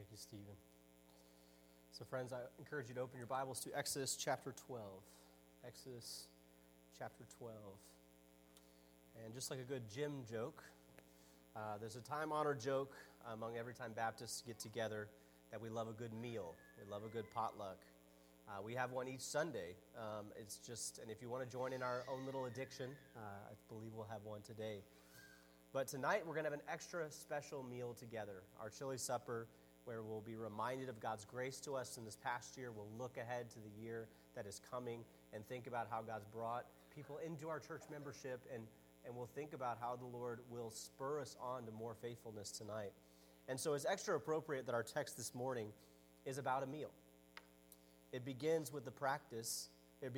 Thank you, Stephen. So, friends, I encourage you to open your Bibles to Exodus chapter 12. Exodus chapter 12. And just like a good gym joke, there's a time-honored joke among Everytime Baptists get together that we love a good meal. We love a good potluck. We have one each Sunday. And if you want to join in our own little addiction, I believe we'll have one today. But tonight we're going to have an extra special meal together, our chili supper, where we'll be reminded of God's grace to us in this past year. We'll look ahead to the year that is coming and think about how God's brought people into our church membership, and we'll think about how the Lord will spur us on to more faithfulness tonight. And so it's extra appropriate that our text this morning is about a meal. It begins the practice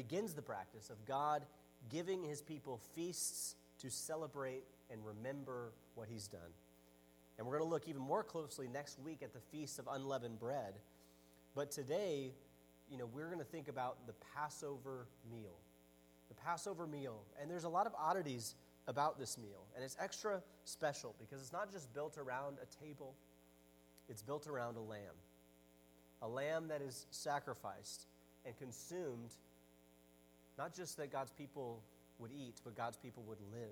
of God giving his people feasts to celebrate and remember what he's done. And we're going to look even more closely next week at the Feast of Unleavened Bread. But today, we're going to think about the Passover meal. The Passover meal. And there's a lot of oddities about this meal. And it's extra special because it's not just built around a table. It's built around a lamb. A lamb that is sacrificed and consumed, not just that God's people would eat, but God's people would live.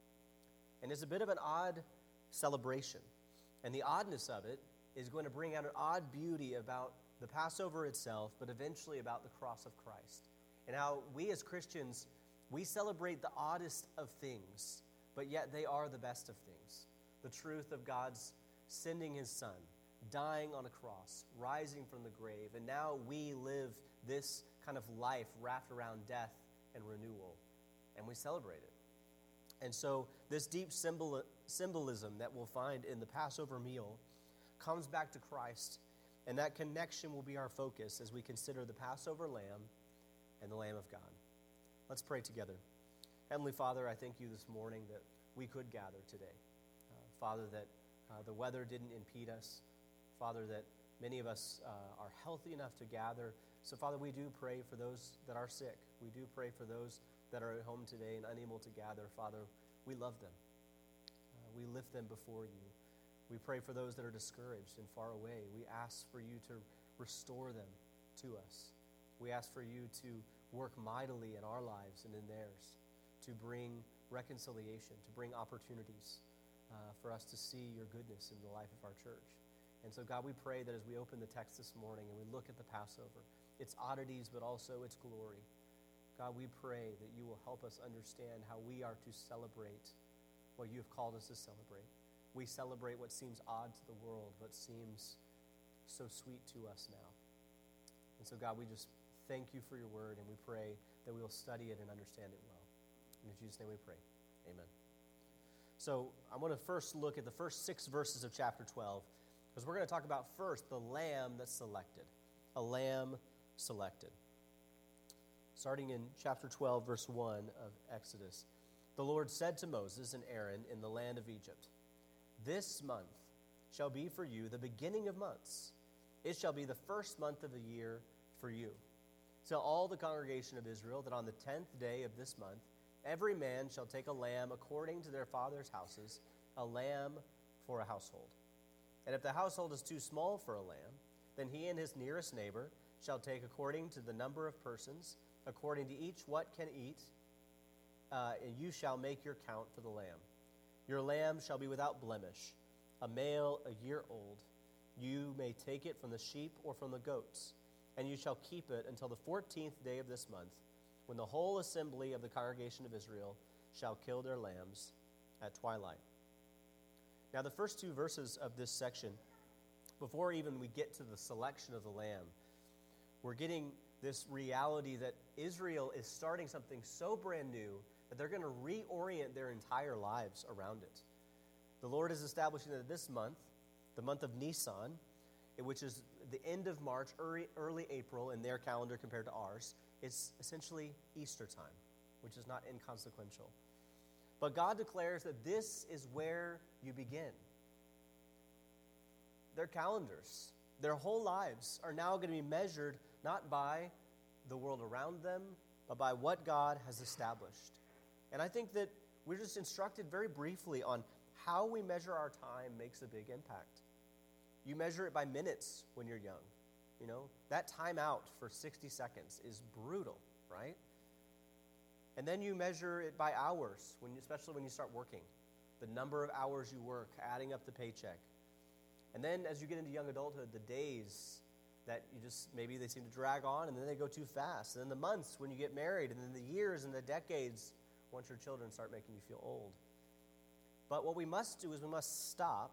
And it's a bit of an odd celebration. And the oddness of it is going to bring out an odd beauty about the Passover itself, but eventually about the cross of Christ. And how we as Christians, we celebrate the oddest of things, but yet they are the best of things. The truth of God's sending his Son, dying on a cross, rising from the grave, and now we live this kind of life wrapped around death and renewal, and we celebrate it. And so this deep symbolism that we'll find in the Passover meal comes back to Christ, and that connection will be our focus as we consider the Passover lamb and the Lamb of God. Let's pray together. Heavenly Father, I thank you this morning that we could gather today. Father, that the weather didn't impede us. Father, that many of us are healthy enough to gather. So, Father, we do pray for those that are sick. We do pray for those that are at home today and unable to gather. Father, we love them. We lift them before you. We pray for those that are discouraged and far away. We ask for you to restore them to us. We ask for you to work mightily in our lives and in theirs, to bring reconciliation, to bring opportunities for us to see your goodness in the life of our church. And so, God, we pray that as we open the text this morning and we look at the Passover, its oddities, but also its glory, God, we pray that you will help us understand how we are to celebrate what you have called us to celebrate. We celebrate what seems odd to the world, but seems so sweet to us now. And so, God, we just thank you for your word, and we pray that we will study it and understand it well. In Jesus' name we pray. Amen. So I want to first look at the first 6 verses of chapter 12, because we're going to talk about first the lamb that's selected. A lamb selected. Starting in chapter 12, verse 1 of Exodus. The Lord said to Moses and Aaron in the land of Egypt, "This month shall be for you the beginning of months. It shall be the first month of the year for you. Tell all the congregation of Israel that on the 10th day of this month, every man shall take a lamb according to their father's houses, a lamb for a household. And if the household is too small for a lamb, then he and his nearest neighbor shall take according to the number of persons, according to each what can eat, and you shall make your count for the lamb. Your lamb shall be without blemish, a male a year old. You may take it from the sheep or from the goats, and you shall keep it until the 14th day of this month, when the whole assembly of the congregation of Israel shall kill their lambs at twilight." Now, the first 2 verses of this section, before even we get to the selection of the lamb, we're getting this reality that Israel is starting something so brand new that they're going to reorient their entire lives around it. The Lord is establishing that this month, the month of Nisan, which is the end of March, early April in their calendar compared to ours, is essentially Easter time, which is not inconsequential. But God declares that this is where you begin. Their calendars, their whole lives are now going to be measured not by the world around them, but by what God has established. And I think that we're just instructed very briefly on how we measure our time makes a big impact. You measure it by minutes when you're young. You know, that time out for 60 seconds is brutal, right? And then you measure it by hours, especially when you start working. The number of hours you work, adding up the paycheck. And then as you get into young adulthood, the days that maybe they seem to drag on, and then they go too fast. And then the months when you get married, and then the years and the decades once your children start making you feel old. But what we must do is we must stop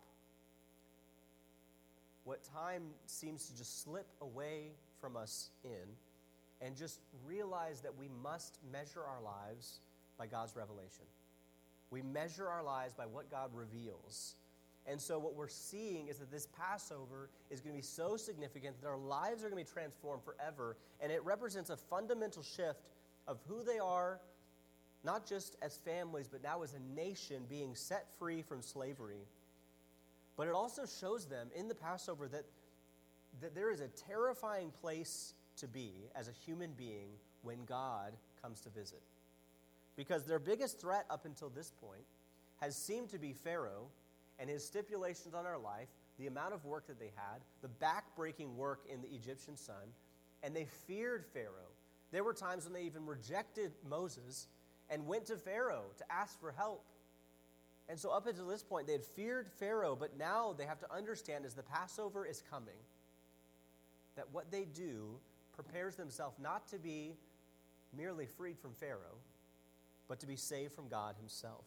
what time seems to just slip away from us in, and just realize that we must measure our lives by God's revelation. We measure our lives by what God reveals. And so what we're seeing is that this Passover is going to be so significant that our lives are going to be transformed forever, and it represents a fundamental shift of who they are, not just as families, but now as a nation being set free from slavery. But it also shows them in the Passover that there is a terrifying place to be as a human being when God comes to visit. Because their biggest threat up until this point has seemed to be Pharaoh and his stipulations on our life, the amount of work that they had, the back-breaking work in the Egyptian sun, and they feared Pharaoh. There were times when they even rejected Moses and went to Pharaoh to ask for help. And so up until this point, they had feared Pharaoh, but now they have to understand as the Passover is coming, that what they do prepares themselves not to be merely freed from Pharaoh, but to be saved from God himself.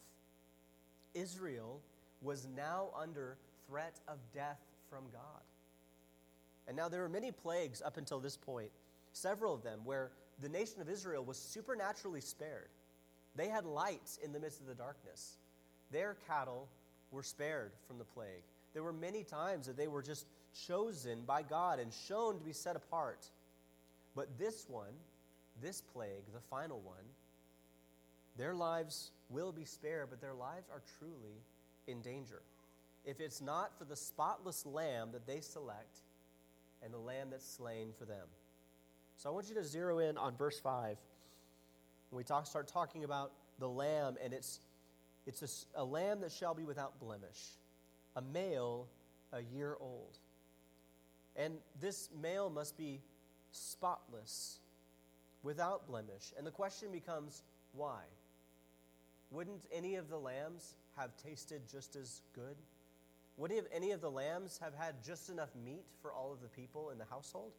Israel was now under threat of death from God. And now there were many plagues up until this point, several of them, where the nation of Israel was supernaturally spared. They had light in the midst of the darkness. Their cattle were spared from the plague. There were many times that they were just chosen by God and shown to be set apart. But this one, this plague, the final one, their lives will be spared, but their lives are truly in danger. If it's not for the spotless lamb that they select and the lamb that's slain for them. So I want you to zero in on verse 5. When we start talking about the lamb, and it's a lamb that shall be without blemish, a male a year old. And this male must be spotless, without blemish. And the question becomes, why? Wouldn't any of the lambs have tasted just as good? Would any of the lambs have had just enough meat for all of the people in the household?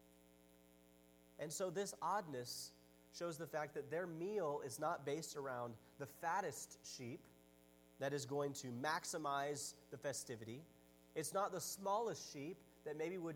And so this oddness shows the fact that their meal is not based around the fattest sheep that is going to maximize the festivity. It's not the smallest sheep that maybe would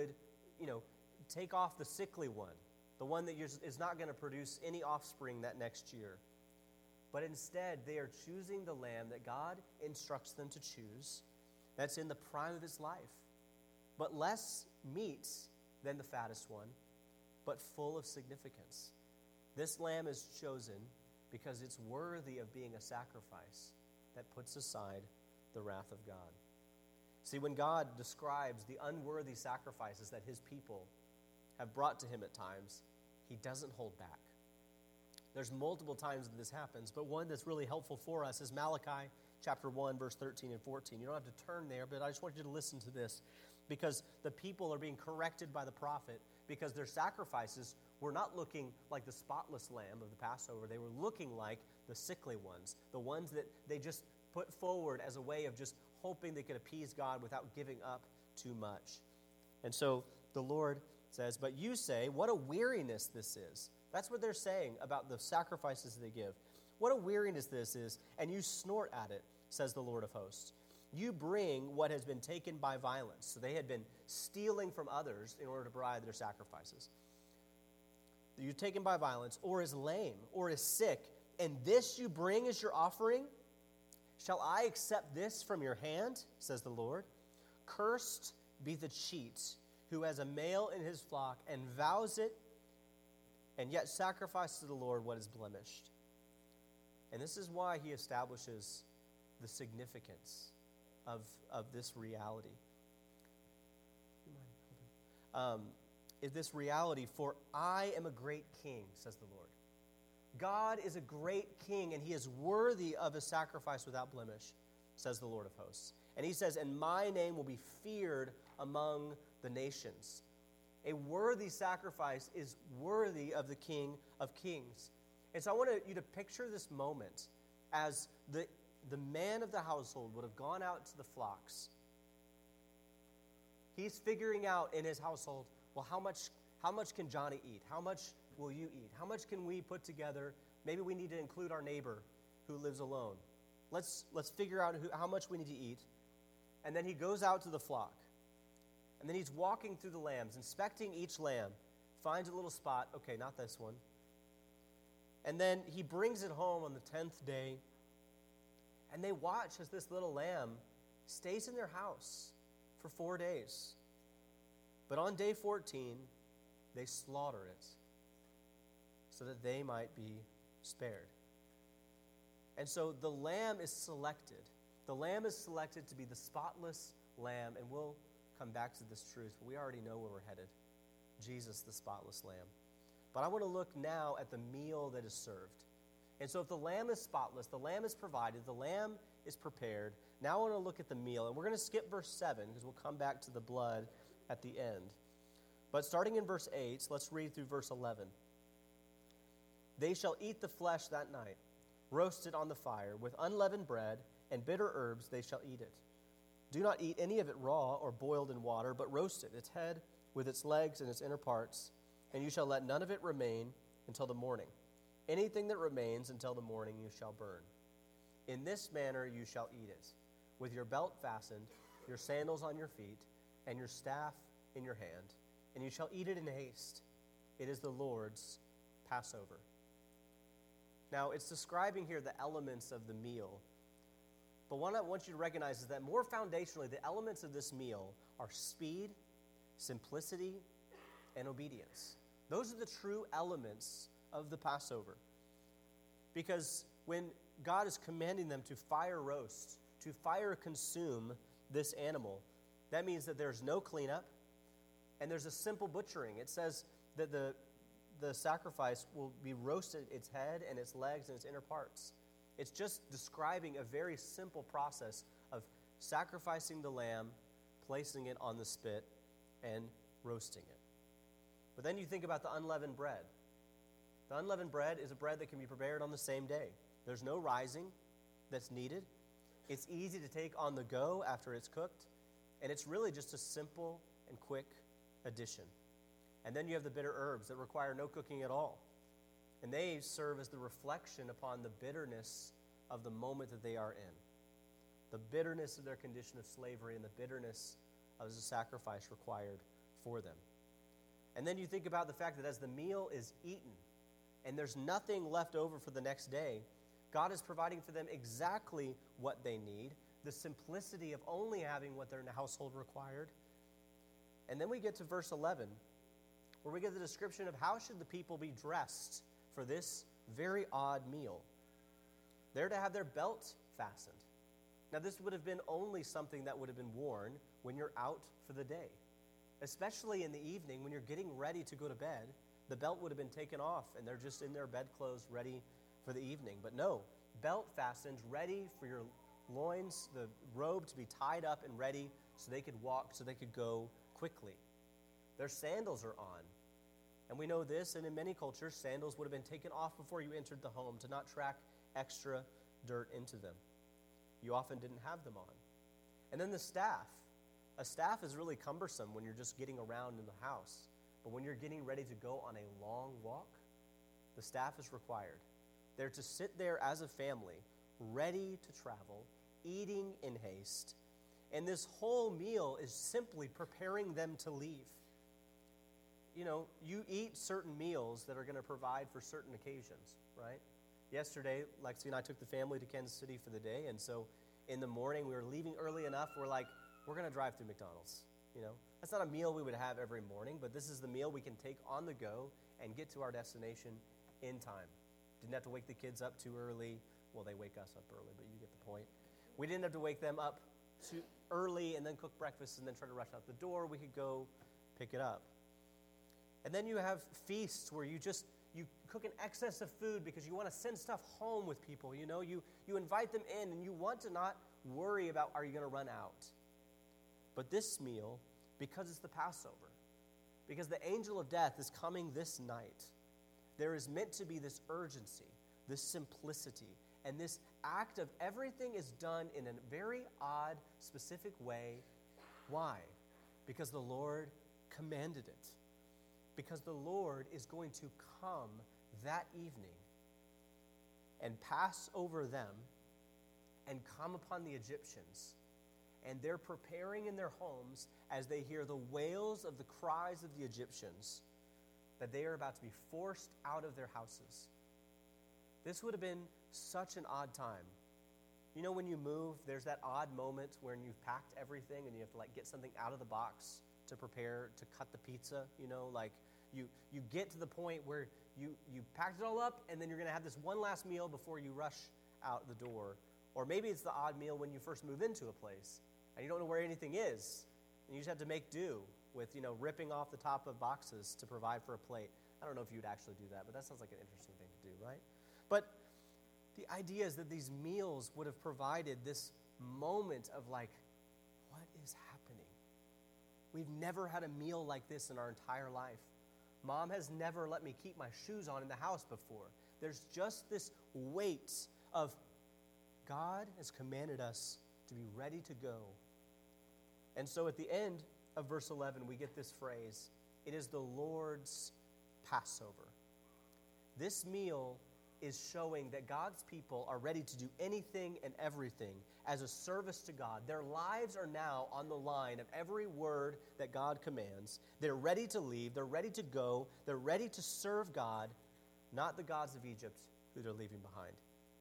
take off the sickly one, the one that is not going to produce any offspring that next year. But instead, they are choosing the lamb that God instructs them to choose, that's in the prime of its life, but less meat than the fattest one, but full of significance. This lamb is chosen because it's worthy of being a sacrifice that puts aside the wrath of God. See, when God describes the unworthy sacrifices that his people have brought to him at times, he doesn't hold back. There's multiple times that this happens, but one that's really helpful for us is Malachi chapter 1, verse 13 and 14. You don't have to turn there, but I just want you to listen to this, because the people are being corrected by the prophet because their sacrifices were not looking like the spotless lamb of the Passover. They were looking like the sickly ones, the ones that they just put forward as a way of just hoping they could appease God without giving up too much. And so the Lord says, but you say, what a weariness this is. That's what they're saying about the sacrifices they give. What a weariness this is, and you snort at it, says the Lord of hosts. You bring what has been taken by violence. So they had been stealing from others in order to provide their sacrifices. You're taken by violence, or is lame, or is sick, and this you bring as your offering? Shall I accept this from your hand, says the Lord? Cursed be the cheat who has a male in his flock and vows it, and yet sacrifices to the Lord what is blemished. And this is why he establishes the significance of this reality. Is this reality, for I am a great king, says the Lord. God is a great king, and he is worthy of a sacrifice without blemish. says the Lord of hosts. And he says, and my name will be feared among the nations. A worthy sacrifice is worthy of the King of Kings. And so I want you to picture this moment as the man of the household would have gone out to the flocks. He's figuring out in his household, well, how much can Johnny eat? How much will you eat? How much can we put together? Maybe we need to include our neighbor who lives alone. Let's figure out how much we need to eat. And then he goes out to the flock. And then he's walking through the lambs, inspecting each lamb, finds a little spot. Okay, not this one. And then he brings it home on the 10th day. And they watch as this little lamb stays in their house for 4 days. But on day 14, they slaughter it so that they might be spared. And so the lamb is selected. The lamb is selected to be the spotless lamb, and we'll come back to this truth, but we already know where we're headed. Jesus, the spotless lamb. But I want to look now at the meal that is served. And so if the lamb is spotless, the lamb is provided, the lamb is prepared. Now I want to look at the meal, and we're going to skip verse 7 because we'll come back to the blood at the end. But starting in verse 8, let's read through verse 11. They shall eat the flesh that night, roasted on the fire, with unleavened bread and bitter herbs they shall eat it. Do not eat any of it raw or boiled in water, but roast it, its head with its legs and its inner parts, and you shall let none of it remain until the morning. Anything that remains until the morning you shall burn. In this manner you shall eat it, with your belt fastened, your sandals on your feet, and your staff in your hand, and you shall eat it in haste. It is the Lord's Passover. Now, it's describing here the elements of the meal. But what I want you to recognize is that more foundationally, the elements of this meal are speed, simplicity, and obedience. Those are the true elements of the Passover. Because when God is commanding them to fire roast, to fire consume this animal, that means that there's no cleanup, and there's a simple butchering. It says that the sacrifice will be roasted, its head and its legs and its inner parts. It's just describing a very simple process of sacrificing the lamb, placing it on the spit, and roasting it. But then you think about the unleavened bread. The unleavened bread is a bread that can be prepared on the same day. There's no rising that's needed. It's easy to take on the go after it's cooked, and it's really just a simple and quick addition. And then you have the bitter herbs that require no cooking at all. And they serve as the reflection upon the bitterness of the moment that they are in. The bitterness of their condition of slavery and the bitterness of the sacrifice required for them. And then you think about the fact that as the meal is eaten and there's nothing left over for the next day, God is providing for them exactly what they need, the simplicity of only having what their household required. And then we get to verse 11, where we get the description of how should the people be dressed for this very odd meal. They're to have their belt fastened. Now, this would have been only something that would have been worn when you're out for the day. Especially in the evening when you're getting ready to go to bed, the belt would have been taken off and they're just in their bedclothes ready for the evening. But no, belt fastened, ready for your loins, the robe to be tied up and ready so they could walk, so they could go quickly. Their sandals are on. And we know this, and in many cultures, sandals would have been taken off before you entered the home to not track extra dirt into them. You often didn't have them on. And then the staff. A staff is really cumbersome when you're just getting around in the house. But when you're getting ready to go on a long walk, the staff is required. They're to sit there as a family, ready to travel, eating in haste. And this whole meal is simply preparing them to leave. You know, you eat certain meals that are going to provide for certain occasions, right? Yesterday, Lexi and I took the family to Kansas City for the day, and so in the morning, we were leaving early enough, we're like, we're going to drive through McDonald's, you know? That's not a meal we would have every morning, but this is the meal we can take on the go and get to our destination in time. Didn't have to wake the kids up too early. Well, they wake us up early, but you get the point. We didn't have to wake them up too early and then cook breakfast and then try to rush out the door. We could go pick it up. And then you have feasts where you cook an excess of food because you want to send stuff home with people. You know, you invite them in and you want to not worry about, are you going to run out? But this meal, because it's the Passover, because the angel of death is coming this night, there is meant to be this urgency, this simplicity, and this act of everything is done in a very odd, specific way. Why? Because the Lord commanded it. Because the Lord is going to come that evening and pass over them and come upon the Egyptians. And they're preparing in their homes as they hear the wails of the cries of the Egyptians that they are about to be forced out of their houses. This would have been such an odd time. You know, when you move, there's that odd moment when you've packed everything and you have to get something out of the box to prepare to cut the pizza. You know, you get to the point where you packed it all up and then you're going to have this one last meal before you rush out the door. Or maybe it's the odd meal when you first move into a place and you don't know where anything is. And you just have to make do with, ripping off the top of boxes to provide for a plate. I don't know if you would actually do that, but that sounds like an interesting thing to do, right? But the idea is that these meals would have provided this moment of what is happening? We've never had a meal like this in our entire life. Mom has never let me keep my shoes on in the house before. There's just this weight of God has commanded us to be ready to go. And so at the end of verse 11, we get this phrase, it is the Lord's Passover. This meal is showing that God's people are ready to do anything and everything as a service to God. Their lives are now on the line of every word that God commands. They're ready to leave. They're ready to go. They're ready to serve God, not the gods of Egypt who they're leaving behind.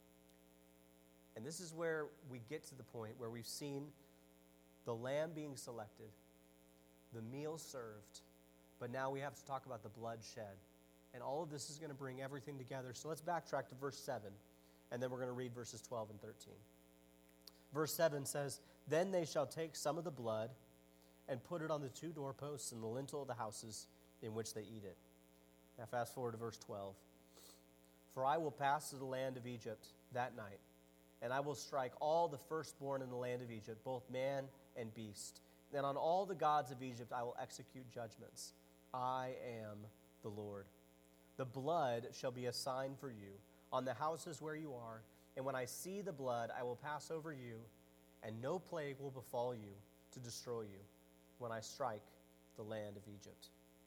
And this is where we get to the point where we've seen the lamb being selected, the meal served, but now we have to talk about the blood shed. And all of this is going to bring everything together. So let's backtrack to verse 7, and then we're going to read verses 12 and 13. Verse 7 says, "Then they shall take some of the blood and put it on the two doorposts and the lintel of the houses in which they eat it." Now fast forward to verse 12. "For I will pass to the land of Egypt that night, and I will strike all the firstborn in the land of Egypt, both man and beast. Then on all the gods of Egypt I will execute judgments. I am the Lord. The blood shall be a sign for you on the houses where you are, and when I see the blood, I will pass over you, and no plague will befall you to destroy you when I strike the land of Egypt."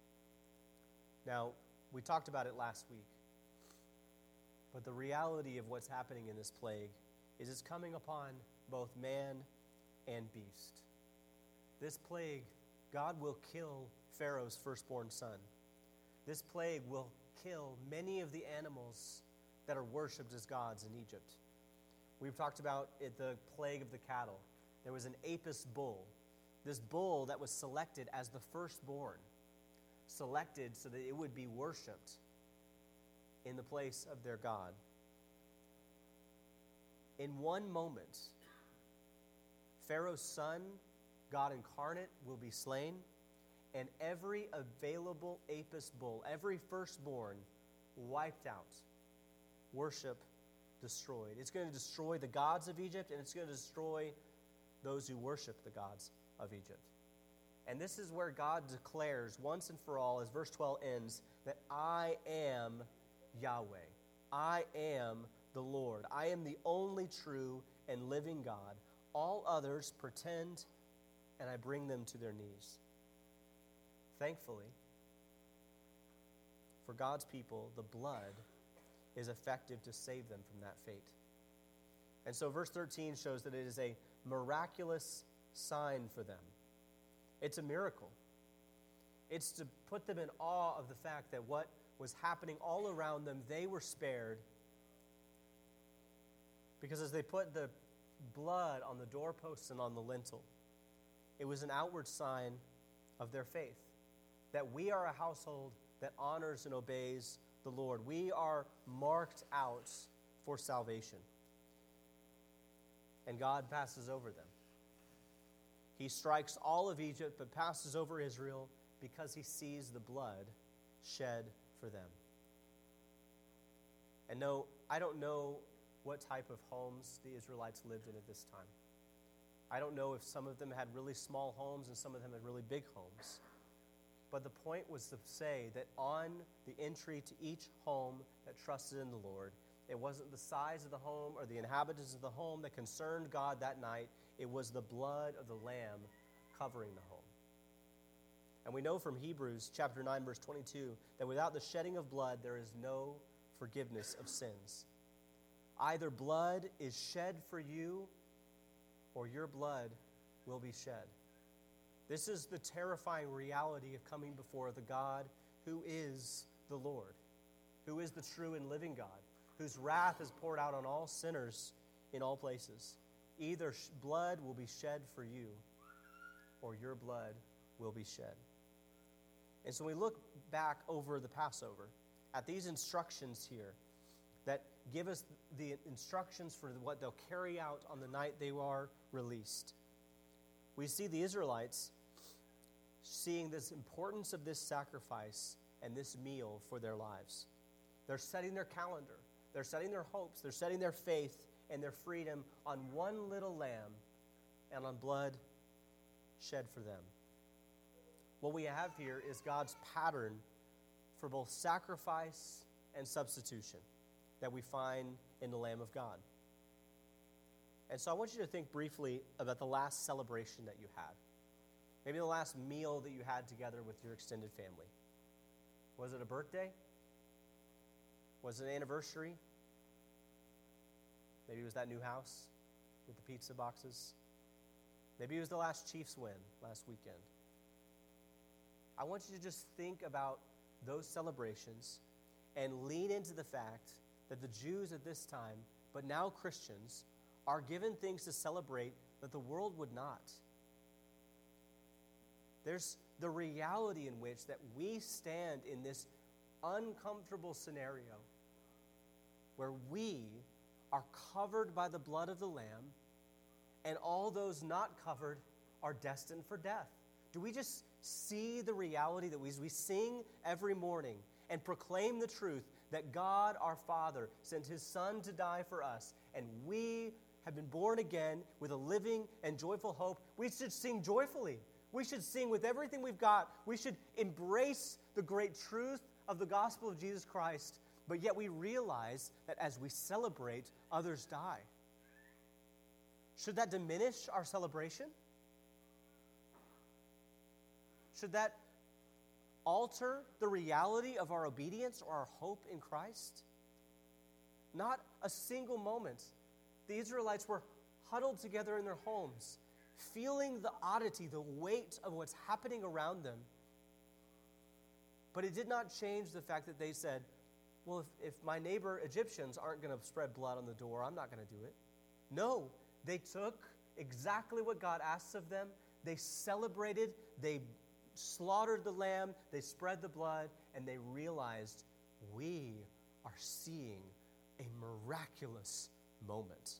Now, we talked about it last week, but the reality of what's happening in this plague is it's coming upon both man and beast. This plague, God will kill Pharaoh's firstborn son. This plague will kill many of the animals that are worshipped as gods in Egypt. We've talked about the plague of the cattle. There was an Apis bull. This bull that was selected as the firstborn, selected so that it would be worshipped in the place of their god. In one moment, Pharaoh's son, God incarnate, will be slain, and every available Apis bull, every firstborn, wiped out, worship destroyed. It's going to destroy the gods of Egypt, and it's going to destroy those who worship the gods of Egypt. And this is where God declares once and for all, as verse 12 ends, that I am Yahweh. I am the Lord. I am the only true and living God. All others pretend, and I bring them to their knees. Thankfully, for God's people, the blood is effective to save them from that fate. And so verse 13 shows that it is a miraculous sign for them. It's a miracle. It's to put them in awe of the fact that what was happening all around them, they were spared. Because as they put the blood on the doorposts and on the lintel, it was an outward sign of their faith. That we are a household that honors and obeys the Lord. We are marked out for salvation. And God passes over them. He strikes all of Egypt, but passes over Israel because he sees the blood shed for them. And no, I don't know what type of homes the Israelites lived in at this time. I don't know if some of them had really small homes and some of them had really big homes. But the point was to say that on the entry to each home that trusted in the Lord, it wasn't the size of the home or the inhabitants of the home that concerned God that night. It was the blood of the Lamb covering the home. And we know from Hebrews chapter 9, verse 22, that without the shedding of blood, there is no forgiveness of sins. Either blood is shed for you, or your blood will be shed. This is the terrifying reality of coming before the God who is the Lord, who is the true and living God, whose wrath is poured out on all sinners in all places. Either blood will be shed for you, or your blood will be shed. And so we look back over the Passover at these instructions here that give us the instructions for what they'll carry out on the night they are released. We see the Israelites seeing this importance of this sacrifice and this meal for their lives. They're setting their calendar. They're setting their hopes. They're setting their faith and their freedom on one little lamb and on blood shed for them. What we have here is God's pattern for both sacrifice and substitution that we find in the Lamb of God. And so I want you to think briefly about the last celebration that you had. Maybe the last meal that you had together with your extended family. Was it a birthday? Was it an anniversary? Maybe it was that new house with the pizza boxes. Maybe it was the last Chiefs win last weekend. I want you to just think about those celebrations and lean into the fact that the Jews at this time, but now Christians, are given things to celebrate that the world would not. There's the reality in which that we stand in this uncomfortable scenario where we are covered by the blood of the Lamb, and all those not covered are destined for death. Do we just see the reality that we sing every morning and proclaim the truth that God our Father sent His Son to die for us, and we have been born again with a living and joyful hope? We should sing joyfully. We should sing with everything we've got. We should embrace the great truth of the gospel of Jesus Christ, but yet we realize that as we celebrate, others die. Should that diminish our celebration? Should that alter the reality of our obedience or our hope in Christ? Not a single moment. The Israelites were huddled together in their homes, feeling the oddity, the weight of what's happening around them. But it did not change the fact that they said, well, if my neighbor Egyptians aren't going to spread blood on the door, I'm not going to do it. No, they took exactly what God asks of them. They celebrated, they slaughtered the lamb, they spread the blood, and they realized we are seeing a miraculous moment.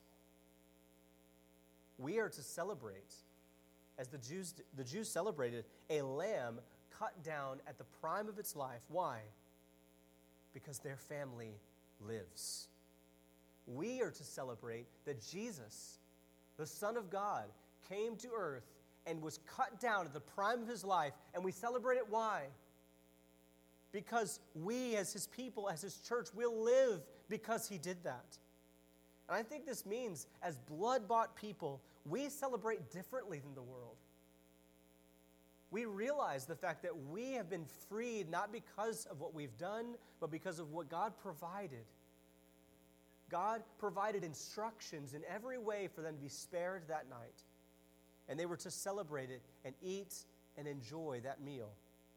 We are to celebrate, as the Jews celebrated, a lamb cut down at the prime of its life. Why? Because their family lives. We are to celebrate that Jesus, the Son of God, came to earth and was cut down at the prime of His life, and we celebrate it. Why? Because we, as His people, as His church, will live because He did that. And I think this means, as blood-bought people, we celebrate differently than the world. We realize the fact that we have been freed not because of what we've done, but because of what God provided. God provided instructions in every way for them to be spared that night. And they were to celebrate it and eat and enjoy that meal.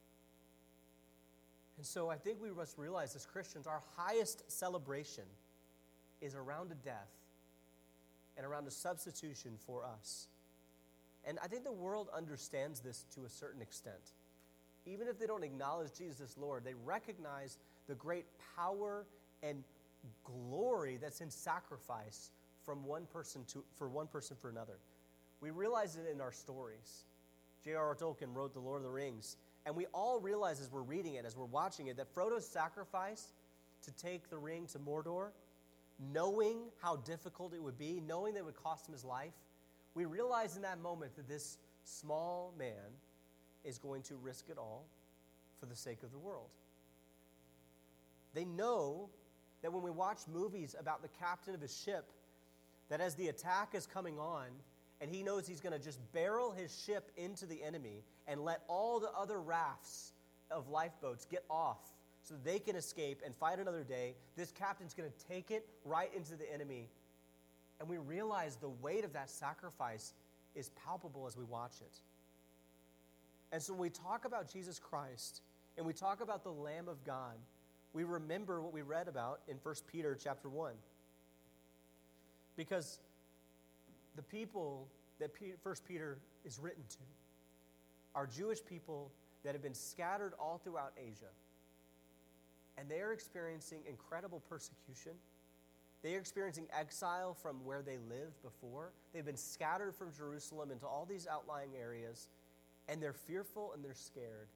And so I think we must realize as Christians, our highest celebration is around a death and around a substitution for us. And I think the world understands this to a certain extent. Even if they don't acknowledge Jesus as Lord, they recognize the great power and glory that's in sacrifice from one person for another. We realize it in our stories. J.R.R. Tolkien wrote The Lord of the Rings, and we all realize as we're reading it, as we're watching it, that Frodo's sacrifice to take the ring to Mordor, knowing how difficult it would be, knowing that it would cost him his life, we realize in that moment that this small man is going to risk it all for the sake of the world. They know that when we watch movies about the captain of his ship, that as the attack is coming on, and he knows he's going to just barrel his ship into the enemy and let all the other rafts of lifeboats get off so that they can escape and fight another day, this captain's going to take it right into the enemy. And we realize the weight of that sacrifice is palpable as we watch it. And so when we talk about Jesus Christ and we talk about the Lamb of God, we remember what we read about in 1 Peter chapter 1. Because the people that 1 Peter is written to are Jewish people that have been scattered all throughout Asia. And they are experiencing incredible persecution. They are experiencing exile from where they lived before. They've been scattered from Jerusalem into all these outlying areas, and they're fearful and they're scared.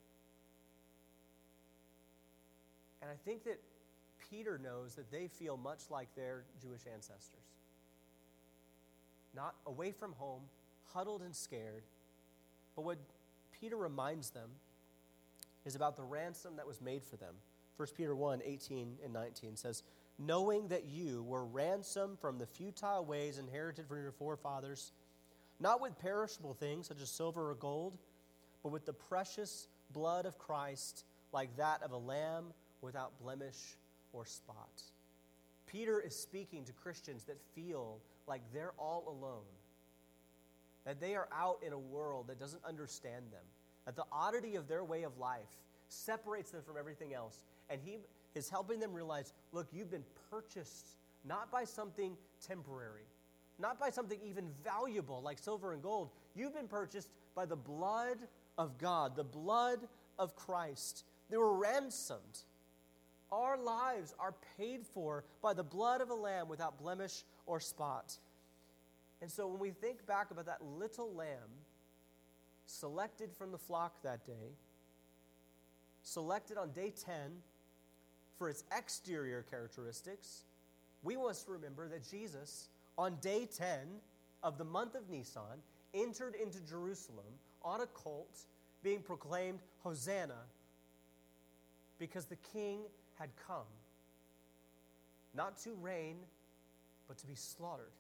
And I think that Peter knows that they feel much like their Jewish ancestors. Not away from home, huddled and scared. But what Peter reminds them is about the ransom that was made for them. 1 Peter 1, 18 and 19 says, knowing that you were ransomed from the futile ways inherited from your forefathers, not with perishable things such as silver or gold, but with the precious blood of Christ, like that of a lamb without blemish or spot. Peter is speaking to Christians that feel like they're all alone, that they are out in a world that doesn't understand them, that the oddity of their way of life separates them from everything else. And he is helping them realize, look, you've been purchased not by something temporary, not by something even valuable like silver and gold. You've been purchased by the blood of God, the blood of Christ. They were ransomed. Our lives are paid for by the blood of a lamb without blemish or spot. And so when we think back about that little lamb selected from the flock that day, selected on day 10 for its exterior characteristics, we must remember that Jesus, on day 10 of the month of Nisan, entered into Jerusalem on a colt being proclaimed Hosanna, because the king had come, not to reign, but to be slaughtered.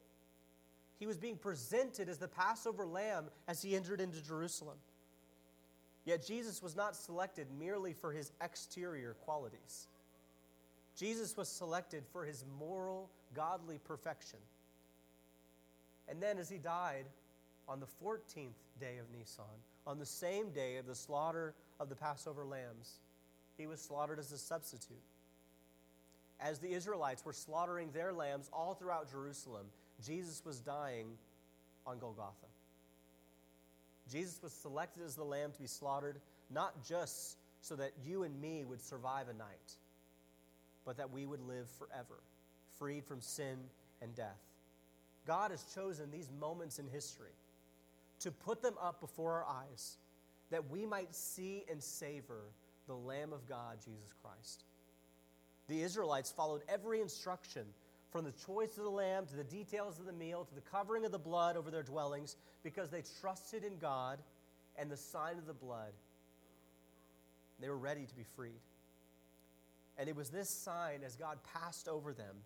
He was being presented as the Passover lamb as he entered into Jerusalem. Yet Jesus was not selected merely for his exterior qualities. Jesus was selected for his moral, godly perfection. And then as he died on the 14th day of Nisan, on the same day of the slaughter of the Passover lambs, he was slaughtered as a substitute. As the Israelites were slaughtering their lambs all throughout Jerusalem, Jesus was dying on Golgotha. Jesus was selected as the lamb to be slaughtered, not just so that you and me would survive a night, but that we would live forever, freed from sin and death. God has chosen these moments in history to put them up before our eyes, that we might see and savor the Lamb of God, Jesus Christ. The Israelites followed every instruction, from the choice of the lamb to the details of the meal to the covering of the blood over their dwellings, because they trusted in God and the sign of the blood. They were ready to be freed. And it was this sign, as God passed over them,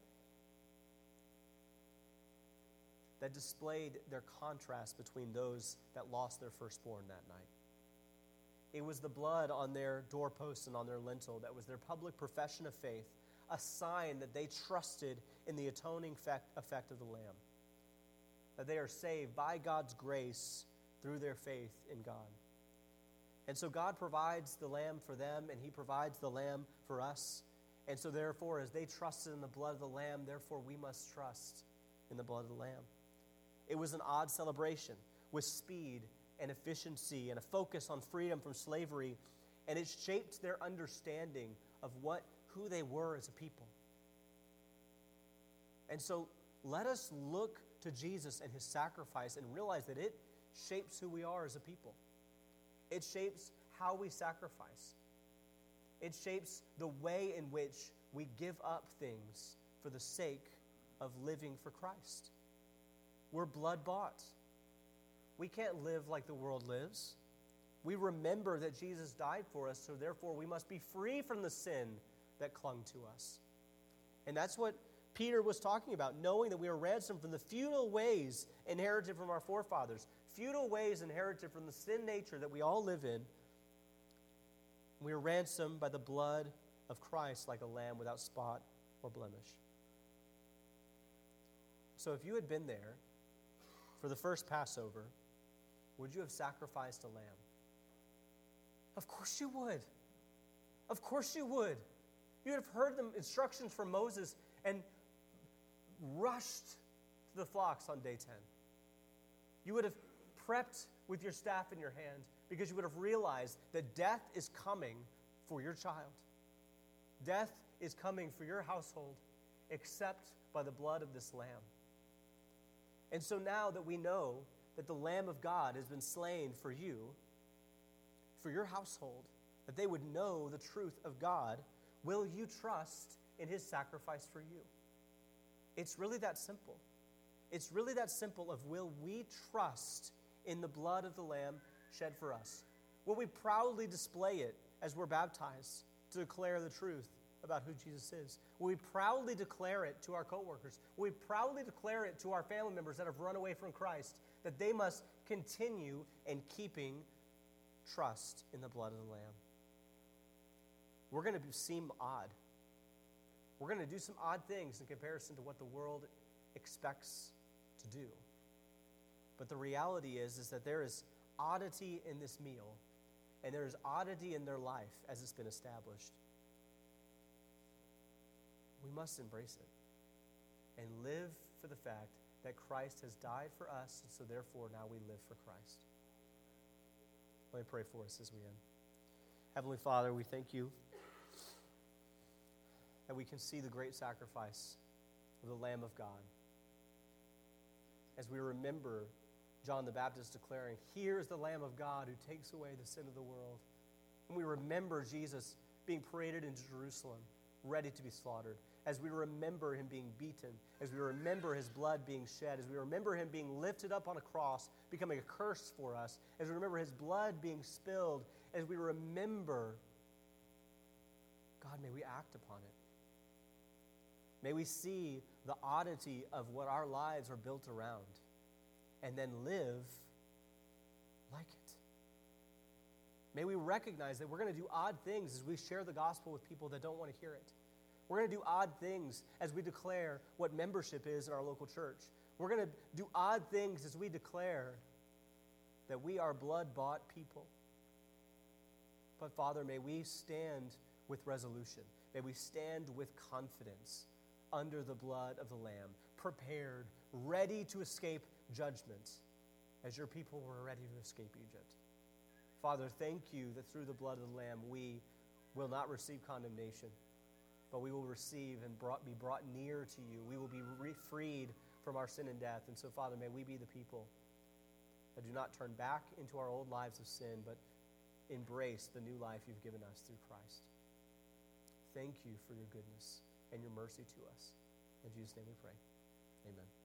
that displayed their contrast between those that lost their firstborn that night. It was the blood on their doorposts and on their lintel that was their public profession of faith, a sign that they trusted in the atoning effect of the Lamb, that they are saved by God's grace through their faith in God. And so God provides the Lamb for them, and he provides the Lamb for us. And so therefore, as they trusted in the blood of the Lamb, therefore we must trust in the blood of the Lamb. It was an odd celebration with speed and efficiency and a focus on freedom from slavery, and it shaped their understanding of who they were as a people. And so let us look to Jesus and his sacrifice and realize that it shapes who we are as a people. It shapes how we sacrifice. It shapes the way in which we give up things for the sake of living for Christ. We're blood-bought. We can't live like the world lives. We remember that Jesus died for us, so therefore we must be free from the sin that clung to us. And that's what Peter was talking about, knowing that we are ransomed from the futile ways inherited from our forefathers, futile ways inherited from the sin nature that we all live in. We are ransomed by the blood of Christ like a lamb without spot or blemish. So if you had been there for the first Passover, would you have sacrificed a lamb? Of course you would. Of course you would. You would have heard the instructions from Moses and rushed to the flocks on day 10. You would have prepped with your staff in your hand because you would have realized that death is coming for your child. Death is coming for your household except by the blood of this lamb. And so now that we know that the Lamb of God has been slain for you, for your household, that they would know the truth of God, will you trust in his sacrifice for you? It's really that simple. It's really that simple of will we trust in the blood of the Lamb shed for us? Will we proudly display it as we're baptized to declare the truth about who Jesus is? Will we proudly declare it to our coworkers? Will we proudly declare it to our family members that have run away from Christ, that they must continue in keeping trust in the blood of the Lamb? We're going to seem odd. We're going to do some odd things in comparison to what the world expects to do. But the reality is that there is oddity in this meal, and there is oddity in their life as it's been established. We must embrace it and live for the fact that Christ has died for us, and so therefore now we live for Christ. Let me pray for us as we end. Heavenly Father, we thank you that we can see the great sacrifice of the Lamb of God. As we remember John the Baptist declaring, "Here is the Lamb of God who takes away the sin of the world." And we remember Jesus being paraded into Jerusalem, ready to be slaughtered. As we remember him being beaten, as we remember his blood being shed, as we remember him being lifted up on a cross, becoming a curse for us, as we remember his blood being spilled, as we remember, God, may we act upon it. May we see the oddity of what our lives are built around and then live like it. May we recognize that we're going to do odd things as we share the gospel with people that don't want to hear it. We're going to do odd things as we declare what membership is in our local church. We're going to do odd things as we declare that we are blood-bought people. But Father, may we stand with resolution. May we stand with confidence under the blood of the Lamb, prepared, ready to escape judgment, as your people were ready to escape Egypt. Father, thank you that through the blood of the Lamb we will not receive condemnation, but we will receive and be brought near to you. We will be freed from our sin and death. And so, Father, may we be the people that do not turn back into our old lives of sin, but embrace the new life you've given us through Christ. Thank you for your goodness and your mercy to us. In Jesus' name we pray. Amen.